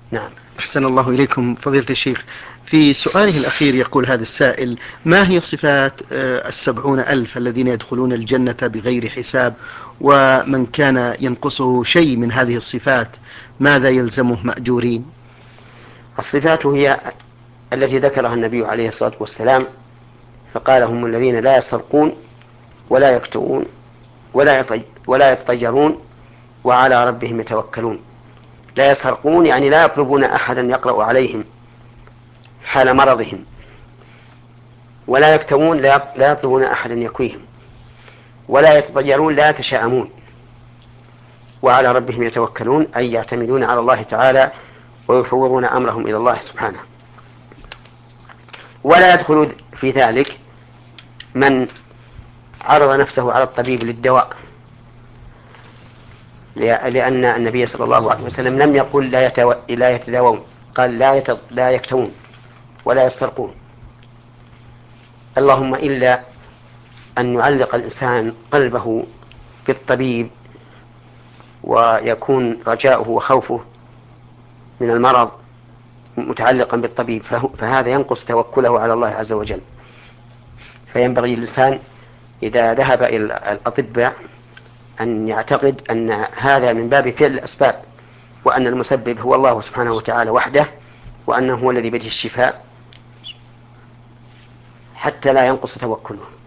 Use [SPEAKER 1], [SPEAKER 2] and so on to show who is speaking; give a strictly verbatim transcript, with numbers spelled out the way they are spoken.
[SPEAKER 1] نعم.
[SPEAKER 2] أحسن الله إليكم فضيلة الشيخ. في سؤاله الأخير يقول هذا السائل: ما هي صفات آه، السبعون ألف الذين يدخلون الجنة بغير حساب، ومن كان ينقصه شيء من هذه الصفات ماذا يلزمه مأجورين؟
[SPEAKER 1] الصفات هي التي ذكرها النبي عليه الصلاة والسلام، فقال: هم الذين لا يسرقون ولا يكتوون ولا ولا يتطيرون وعلى ربهم يتوكلون. لا يسرقون يعني لا يطلبون أحدا يقرأ عليهم حال مرضهم، ولا يكتوون لا يطلبون أحدا يكويهم، ولا يتطيرون لا يتشاءمون، وعلى ربهم يتوكلون أي يعتمدون على الله تعالى ويفوضون أمرهم إلى الله سبحانه. ولا يدخل في ذلك من عرض نفسه على الطبيب للدواء، لأن النبي صلى الله عليه وسلم لم يقل لا, يتو... لا يتداوون، قال لا, يت... لا يكتوون ولا يسترقون، اللهم إلا أن يعلق الإنسان قلبه بالطبيب ويكون رجاؤه وخوفه من المرض متعلقا بالطبيب، فهذا ينقص توكله على الله عز وجل. فينبغي للإنسان إذا ذهب إلى الأطباء أن يعتقد أن هذا من باب فعل الأسباب، وأن المسبب هو الله سبحانه وتعالى وحده، وأنه هو الذي بيده الشفاء، حتى لا ينقص توكله.